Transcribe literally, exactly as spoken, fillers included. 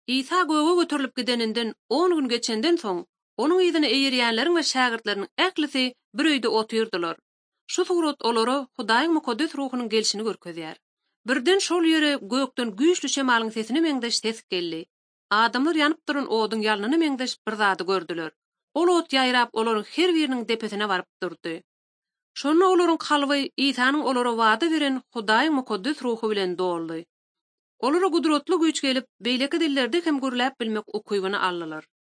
İsa göge götürilip gideninden on gün geçenden soň onuň ýzyny eýirýänleriň we şagirdleriň äklisi bir öýde otyrdylar. Şu surat olary Hudaýyň mukaddes ruhunyň gelişini görkezýär. Birden şol ýere gökden güýçli şemalyň sesini meňdeş ses geldi. Adamlar ýanyp duran oduň ýalynyny meňdeş bir zady gördüler. Ol ot ýaýrap olaryň her biriniň depesine baryp durdy. Şonu olaryň kalby Ysanyň olara wada beren Hudaýyň mukaddes ruhu bilen doldy. Olara gudratly güýç gelip, beýleki dillerde hem gürläp bilmek ukuwyny aldylar.